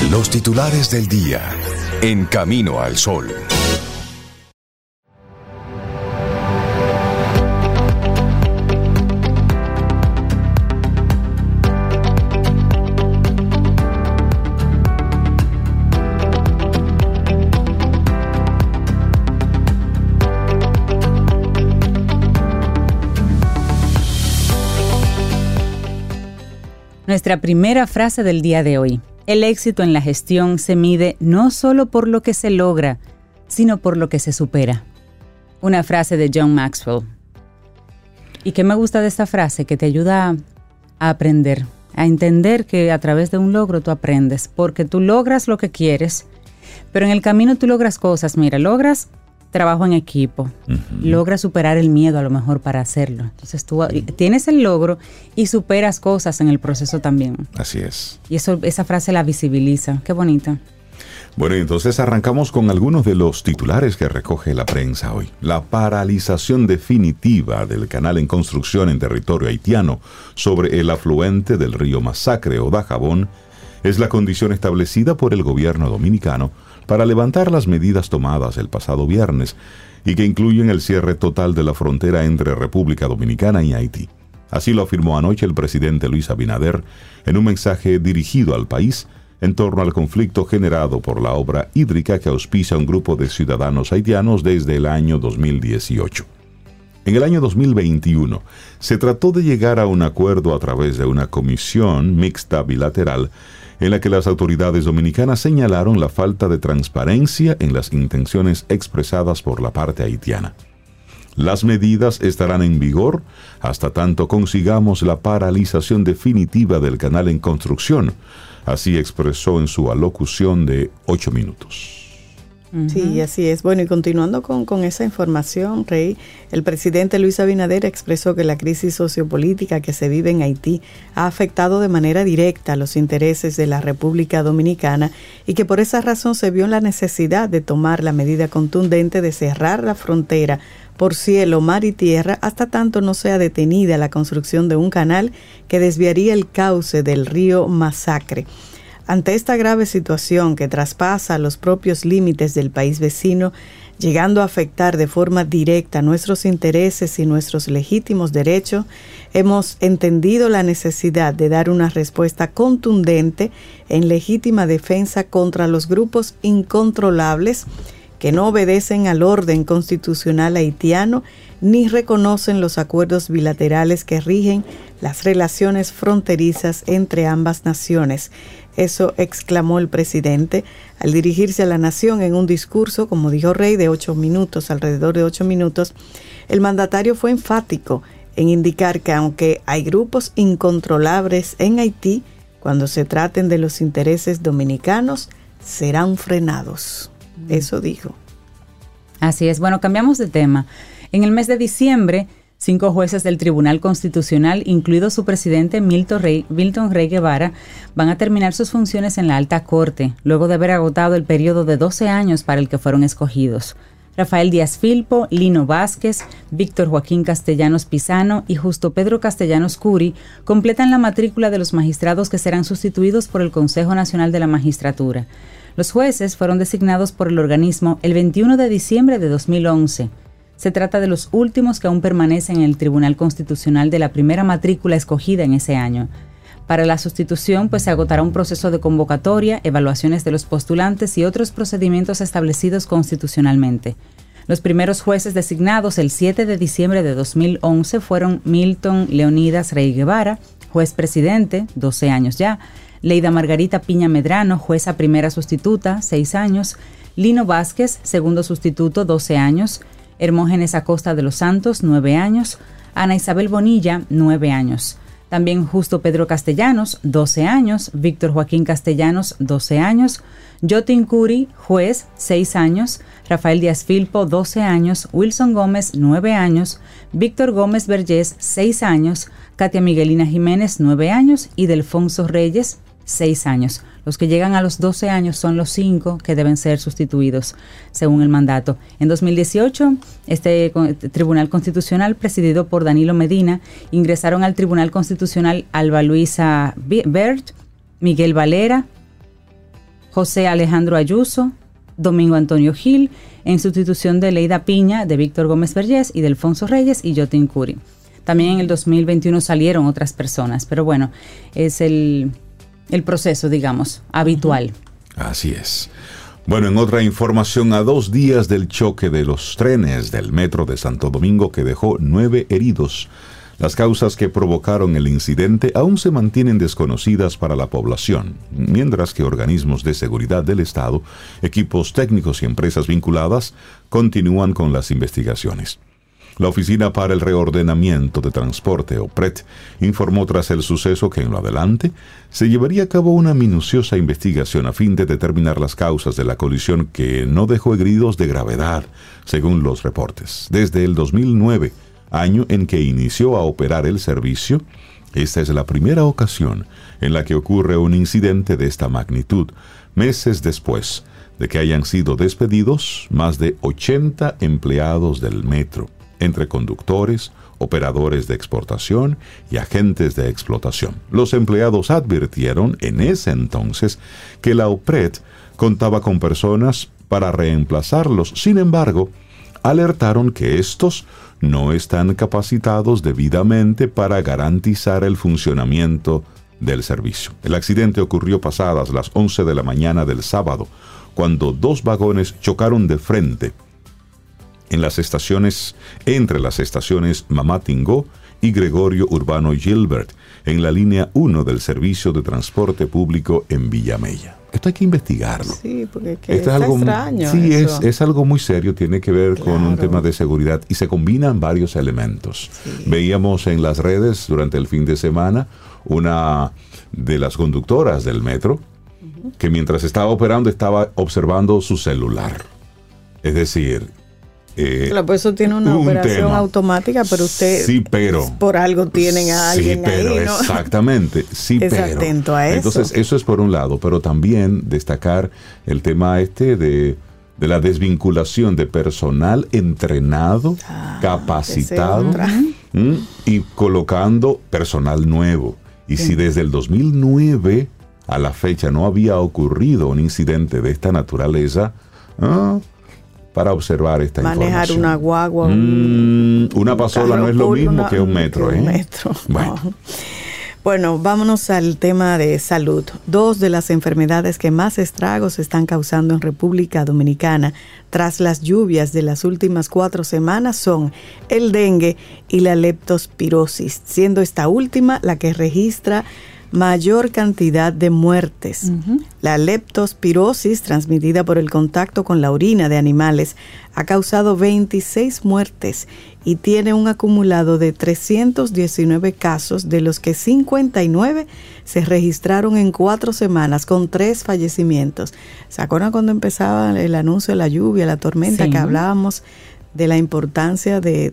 Los titulares del día en Camino al Sol. Nuestra primera frase del día de hoy. El éxito en la gestión se mide no solo por lo que se logra, sino por lo que se supera. Una frase de John Maxwell. ¿Y qué me gusta de esta frase? Que te ayuda a aprender, a entender que a través de un logro tú aprendes, porque tú logras lo que quieres, pero en el camino tú logras cosas. Mira, logras trabajo en equipo, logras superar el miedo a lo mejor para hacerlo. Entonces tú tienes el logro y superas cosas en el proceso también. Así es. Y esa frase la visibiliza. Qué bonita. Bueno, entonces arrancamos con algunos de los titulares que recoge la prensa hoy. La paralización definitiva del canal en construcción en territorio haitiano sobre el afluente del río Masacre o Dajabón es la condición establecida por el gobierno dominicano para levantar las medidas tomadas el pasado viernes y que incluyen el cierre total de la frontera entre República Dominicana y Haití. Así lo afirmó anoche el presidente Luis Abinader en un mensaje dirigido al país en torno al conflicto generado por la obra hídrica que auspicia un grupo de ciudadanos haitianos desde el año 2018. En el año 2021 se trató de llegar a un acuerdo a través de una comisión mixta bilateral en la que las autoridades dominicanas señalaron la falta de transparencia en las intenciones expresadas por la parte haitiana. Las medidas estarán en vigor hasta tanto consigamos la paralización definitiva del canal en construcción, así expresó en su alocución de 8 minutos. Sí, así es. Bueno, y continuando con esa información, Rey, el presidente Luis Abinader expresó que la crisis sociopolítica que se vive en Haití ha afectado de manera directa los intereses de la República Dominicana y que por esa razón se vio la necesidad de tomar la medida contundente de cerrar la frontera por cielo, mar y tierra hasta tanto no sea detenida la construcción de un canal que desviaría el cauce del río Masacre. Ante esta grave situación que traspasa los propios límites del país vecino, llegando a afectar de forma directa nuestros intereses y nuestros legítimos derechos, hemos entendido la necesidad de dar una respuesta contundente en legítima defensa contra los grupos incontrolables que no obedecen al orden constitucional haitiano ni reconocen los acuerdos bilaterales que rigen las relaciones fronterizas entre ambas naciones. Eso exclamó el presidente al dirigirse a la nación en un discurso, como dijo Rey, de 8 minutos, alrededor de 8 minutos. El mandatario fue enfático en indicar que aunque hay grupos incontrolables en Haití, cuando se traten de los intereses dominicanos, serán frenados. Eso dijo. Así es. Bueno, cambiamos de tema. En el mes de diciembre, 5 jueces del Tribunal Constitucional, incluido su presidente Milton Rey Guevara, van a terminar sus funciones en la Alta Corte, luego de haber agotado el periodo de 12 años para el que fueron escogidos. Rafael Díaz Filpo, Lino Vázquez, Víctor Joaquín Castellanos Pisano y Justo Pedro Castellanos Curi completan la matrícula de los magistrados que serán sustituidos por el Consejo Nacional de la Magistratura. Los jueces fueron designados por el organismo el 21 de diciembre de 2011. Se trata de los últimos que aún permanecen en el Tribunal Constitucional de la primera matrícula escogida en ese año. Para la sustitución, se agotará un proceso de convocatoria, evaluaciones de los postulantes y otros procedimientos establecidos constitucionalmente. Los primeros jueces designados el 7 de diciembre de 2011 fueron Milton Leonidas Rey Guevara, juez presidente, 12 años ya, Leida Margarita Piña Medrano, jueza primera sustituta, 6 años, Lino Vázquez, segundo sustituto, 12 años, Hermógenes Acosta de los Santos, 9 años, Ana Isabel Bonilla, 9 años. También Justo Pedro Castellanos, 12 años, Víctor Joaquín Castellanos, 12 años, Yotin Curi, juez, 6 años, Rafael Díaz Filpo, 12 años, Wilson Gómez, 9 años, Víctor Gómez Vergés, 6 años, Katia Miguelina Jiménez, 9 años y Delfonso Reyes, 6 años. Los que llegan a los 12 años son los 5 que deben ser sustituidos según el mandato. En 2018, este Tribunal Constitucional, presidido por Danilo Medina, ingresaron al Tribunal Constitucional Alba Luisa Bert, Miguel Valera, José Alejandro Ayuso, Domingo Antonio Gil, en sustitución de Leida Piña, de Víctor Gómez Vergés y de Alfonso Reyes y Yotin Curi. También en el 2021 salieron otras personas, pero bueno, es el proceso, digamos, habitual. Así es. Bueno, en otra información, a 2 días del choque de los trenes del metro de Santo Domingo que dejó 9 heridos, las causas que provocaron el incidente aún se mantienen desconocidas para la población, mientras que organismos de seguridad del Estado, equipos técnicos y empresas vinculadas continúan con las investigaciones. La Oficina para el Reordenamiento de Transporte, OPRET, informó tras el suceso que en lo adelante se llevaría a cabo una minuciosa investigación a fin de determinar las causas de la colisión que no dejó heridos de gravedad, según los reportes. Desde el 2009, año en que inició a operar el servicio, esta es la primera ocasión en la que ocurre un incidente de esta magnitud, meses después de que hayan sido despedidos más de 80 empleados del metro, entre conductores, operadores de exportación y agentes de explotación. Los empleados advirtieron en ese entonces que la OPRET contaba con personas para reemplazarlos. Sin embargo, alertaron que estos no están capacitados debidamente para garantizar el funcionamiento del servicio. El accidente ocurrió pasadas las 11 de la mañana del sábado, cuando 2 vagones chocaron de frente entre las estaciones Mamá Tingó y Gregorio Urbano Gilbert, en la línea 1 del servicio de transporte público en Villamella. Esto hay que investigarlo. Sí, porque Esto es algo extraño. Sí, eso. es algo muy serio, tiene que ver con un tema de seguridad y se combinan varios elementos. Sí. Veíamos en las redes durante el fin de semana una de las conductoras del metro que mientras estaba operando estaba observando su celular. Es decir, claro, pues eso tiene una operación automática, pero usted por algo tienen a alguien ahí, ¿no? Exactamente, es atento a eso. Entonces, eso es por un lado, pero también destacar el tema de la desvinculación de personal entrenado, capacitado, y colocando personal nuevo. Y si desde el 2009 a la fecha no había ocurrido un incidente de esta naturaleza, para observar esta información. Manejar una guagua. Una pasola no es lo mismo que un metro. Un metro. Bueno, vámonos al tema de salud. 2 de las enfermedades que más estragos están causando en República Dominicana tras las lluvias de las últimas 4 semanas son el dengue y la leptospirosis, siendo esta última la que registra mayor cantidad de muertes. La leptospirosis, transmitida por el contacto con la orina de animales, ha causado 26 muertes y tiene un acumulado de 319 casos, de los que 59 se registraron en 4 semanas, con 3 fallecimientos. ¿Se acuerdan cuando empezaba el anuncio de la lluvia, la tormenta, sí, que hablábamos de la importancia de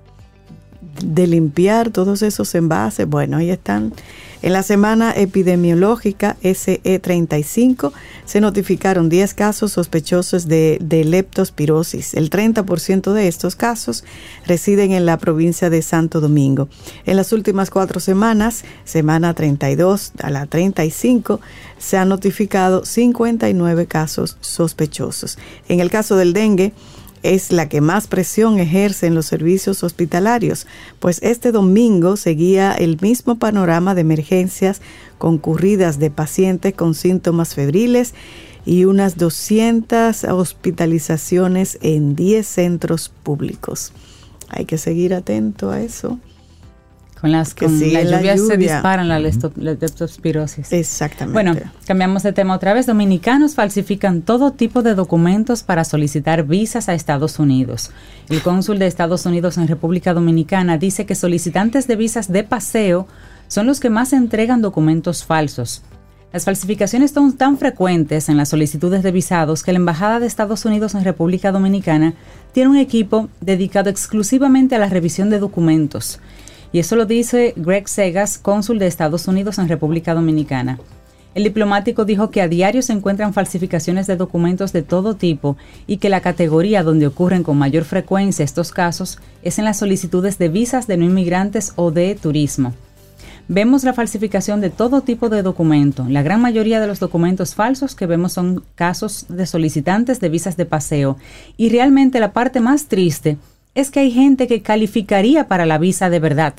limpiar todos esos envases? Bueno, ahí están. En la semana epidemiológica SE35 se notificaron 10 casos sospechosos de leptospirosis. El 30% de estos casos residen en la provincia de Santo Domingo. En las últimas 4 semanas, semana 32 a la 35, se han notificado 59 casos sospechosos. En el caso del dengue, es la que más presión ejerce en los servicios hospitalarios, pues este domingo seguía el mismo panorama de emergencias concurridas de pacientes con síntomas febriles y unas 200 hospitalizaciones en 10 centros públicos. Hay que seguir atento a eso. Con las lluvias se disparan la leptospirosis. Exactamente. Bueno, cambiamos de tema otra vez. Dominicanos falsifican todo tipo de documentos para solicitar visas a Estados Unidos. El cónsul de Estados Unidos en República Dominicana dice que solicitantes de visas de paseo son los que más entregan documentos falsos. Las falsificaciones son tan frecuentes en las solicitudes de visados que la Embajada de Estados Unidos en República Dominicana tiene un equipo dedicado exclusivamente a la revisión de documentos. Y eso lo dice Greg Segas, cónsul de Estados Unidos en República Dominicana. El diplomático dijo que a diario se encuentran falsificaciones de documentos de todo tipo y que la categoría donde ocurren con mayor frecuencia estos casos es en las solicitudes de visas de no inmigrantes o de turismo. vemos la falsificación de todo tipo de documento. La gran mayoría de los documentos falsos que vemos son casos de solicitantes de visas de paseo. Y realmente la parte más triste es que hay gente que calificaría para la visa de verdad.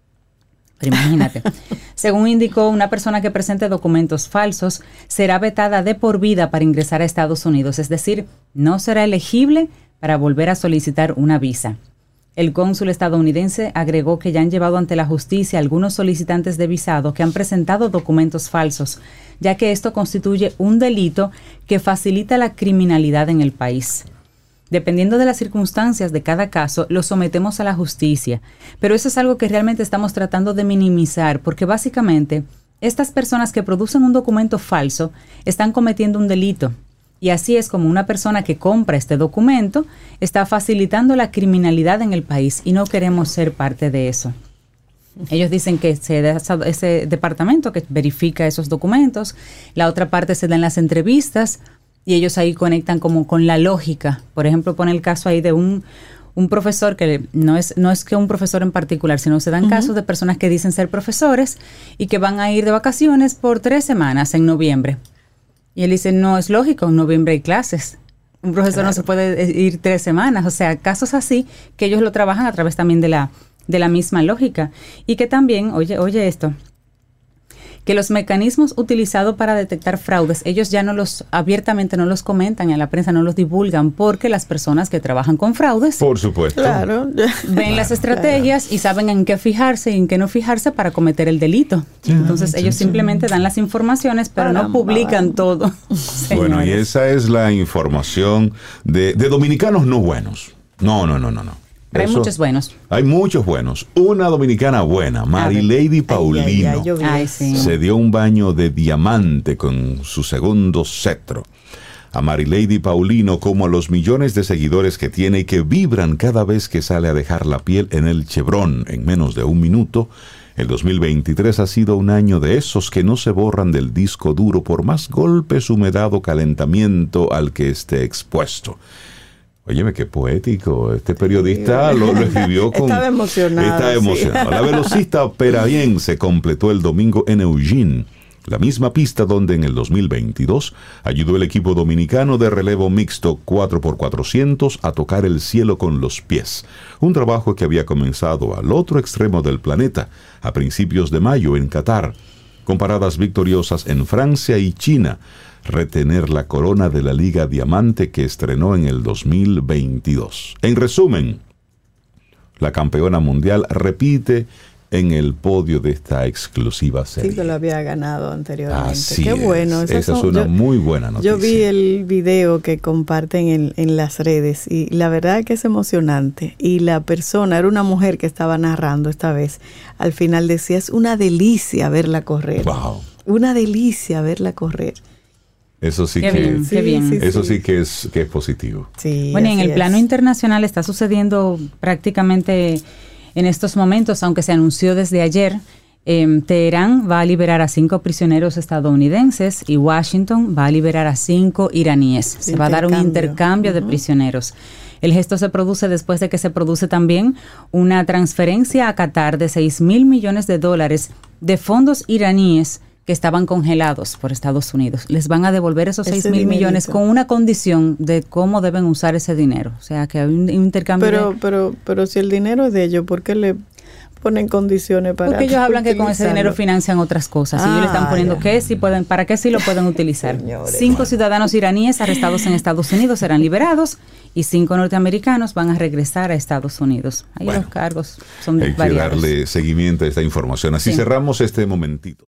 Pero imagínate, según indicó, una persona que presente documentos falsos será vetada de por vida para ingresar a Estados Unidos, es decir, no será elegible para volver a solicitar una visa. El cónsul estadounidense agregó que ya han llevado ante la justicia a algunos solicitantes de visado que han presentado documentos falsos, ya que esto constituye un delito que facilita la criminalidad en el país. Dependiendo de las circunstancias de cada caso, lo sometemos a la justicia. Pero eso es algo que realmente estamos tratando de minimizar, porque básicamente estas personas que producen un documento falso están cometiendo un delito. Y así es como una persona que compra este documento está facilitando la criminalidad en el país y no queremos ser parte de eso. Ellos dicen que se da ese departamento que verifica esos documentos, la otra parte se da en las entrevistas, y ellos ahí conectan como con la lógica. Por ejemplo, pone el caso ahí de un profesor que no es que un profesor en particular, sino se dan casos de personas que dicen ser profesores y que van a ir de vacaciones por 3 semanas en noviembre. Y él dice, no es lógico, en noviembre hay clases. Un profesor no se puede ir 3 semanas. O sea, casos así que ellos lo trabajan a través también de la misma lógica. Y que también, oye esto, que los mecanismos utilizados para detectar fraudes, ellos ya abiertamente no los comentan en la prensa, no los divulgan, porque las personas que trabajan con fraudes, por supuesto, claro, ven las estrategias y saben en qué fijarse y en qué no fijarse para cometer el delito. Entonces ellos simplemente dan las informaciones, pero no publican todo. Bueno, y esa es la información de dominicanos no buenos. No. Pero hay muchos buenos. Hay muchos buenos. Una dominicana buena, Marilady Paulino, se dio un baño de diamante con su segundo cetro. A Marilady Paulino, como a los millones de seguidores que tiene y que vibran cada vez que sale a dejar la piel en el Chevron en menos de 1 minuto, el 2023 ha sido un año de esos que no se borran del disco duro por más golpes, humedad o calentamiento al que esté expuesto. Óyeme, qué poético. Este periodista lo escribió con... Estaba emocionado. Sí. La velocista perayense completó el domingo en Eugene, la misma pista donde en el 2022 ayudó el equipo dominicano de relevo mixto 4x400 a tocar el cielo con los pies. Un trabajo que había comenzado al otro extremo del planeta, a principios de mayo en Qatar, con paradas victoriosas en Francia y China, retener la corona de la Liga Diamante que estrenó en el 2022. En resumen, la campeona mundial repite en el podio de esta exclusiva serie. Sí, que lo había ganado anteriormente. Así Qué bueno. Esa es una muy buena noticia. Yo vi el video que comparten en las redes y la verdad que es emocionante. Y la persona, era una mujer que estaba narrando esta vez, al final decía, es una delicia verla correr. Wow. Una delicia verla correr. Eso sí qué que bien, qué bien. Eso sí que es positivo. Sí, bueno, y en el plano internacional está sucediendo prácticamente en estos momentos, aunque se anunció desde ayer. Teherán va a liberar a 5 prisioneros estadounidenses y Washington va a liberar a 5 iraníes. Se va a dar un intercambio de prisioneros. El gesto se produce después de que se produce también una transferencia a Qatar de $6,000 millones de fondos iraníes que estaban congelados por Estados Unidos. Les van a devolver esos 6,000 millones con una condición de cómo deben usar ese dinero. O sea, que hay un intercambio. Pero si el dinero es de ellos, ¿por qué le ponen condiciones para Porque ellos hablan que con ese dinero financian otras cosas. Y ellos le están poniendo que sí pueden, para qué sí lo pueden utilizar. 5 ciudadanos iraníes arrestados en Estados Unidos serán liberados y 5 norteamericanos van a regresar a Estados Unidos. Ahí los cargos son variados. Hay que darle seguimiento a esta información. Así cerramos este momentito.